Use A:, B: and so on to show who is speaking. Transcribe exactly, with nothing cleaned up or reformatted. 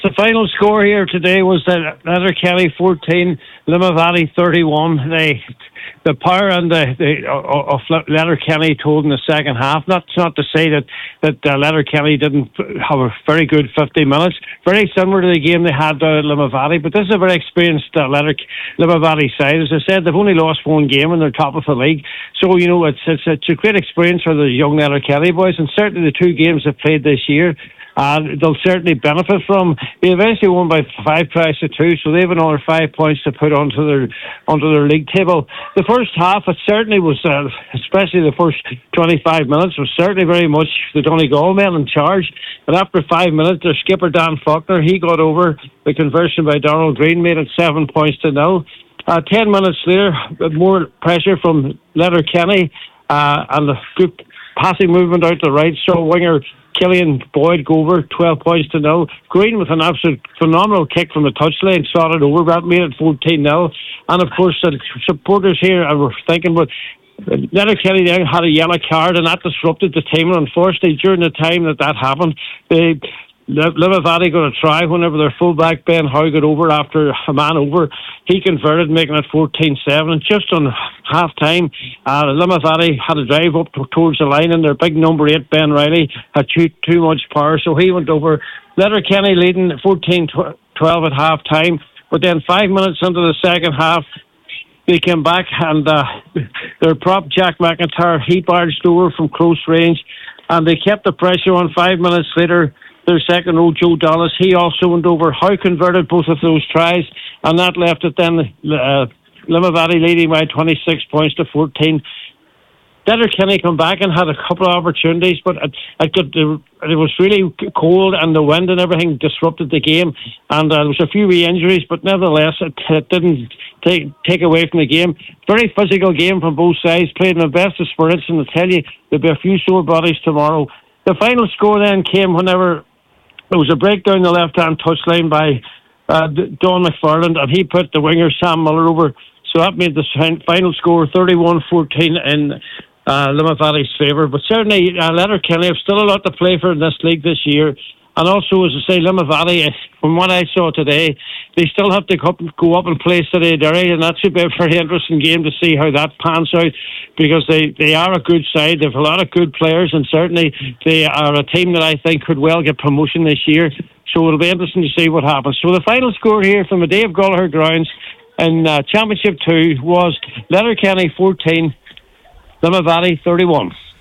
A: The final score here today was that Letterkenny fourteen, Limavady thirty-one. They, the power and the, the uh, of Letterkenny told in the second half. Not not to say that that uh, Letterkenny didn't have a very good fifty minutes, very similar to the game they had down at Limavady. But this is a very experienced uh, Letter Limavady side. As I said, they've only lost one game and they're top of the league. So you know it's it's, it's a great experience for the young Letterkenny boys, and certainly the two games they've played this year. Uh, they'll certainly benefit from. They eventually won by five tries to two, so they have another five points to put onto their onto their league table. The first half, it certainly was, uh, especially the first twenty-five minutes, was certainly very much the Donegal men in charge. But after five minutes, their skipper Dan Faulkner, he got over the conversion by Donald Green, made it seven points to nil. Uh, ten minutes later, more pressure from Letterkenny uh, and the good passing movement out the right. So winger Killian Boyd go over twelve points to nil. Green with an absolute phenomenal kick from the touchline, shot it over. That made it fourteen nil. And of course, the supporters here were thinking, but Letterkenny there had a yellow card, and that disrupted the team. And unfortunately, during the time that that happened, they Limavady got a try whenever their fullback Ben Howe got over after a man over. He converted, making it fourteen seven. And just on half time, uh, Limavady had a drive up towards the line, and their big number eight, Ben Riley, had too, too much power, so he went over. Letterkenny leading fourteen twelve at half time. But then five minutes into the second half, they came back, and uh, their prop, Jack McIntyre, he barged over from close range, and they kept the pressure on. Five minutes later, their second row, Joe Dallas, he also went over. Howe converted both of those tries, and that left it then uh, Limavady leading by twenty-six points to fourteen. Letterkenny come back and had a couple of opportunities, but it, it, got, it was really cold, and the wind and everything disrupted the game, and uh, there was a few re-injuries, but nevertheless it, it didn't take take away from the game. Very physical game from both sides, played in the best of spirits, and I tell you, there'll be a few sore bodies tomorrow. The final score then came whenever there was a break down the left-hand touchline by uh, Don McFarland, and he put the winger Sam Miller over. So that made the final score thirty-one fourteen in uh, Limavady's favour. But certainly, uh, Letterkenny have still a lot to play for in this league this year. And also, as I say, Limavady, from what I saw today, they still have to go up and play City of Derry, and that should be a very interesting game to see how that pans out, because they, they are a good side. They have a lot of good players, and certainly they are a team that I think could well get promotion this year. So it'll be interesting to see what happens. So the final score here from the Dave Gallagher grounds in uh, Championship two was Letterkenny fourteen, Limavady thirty-one.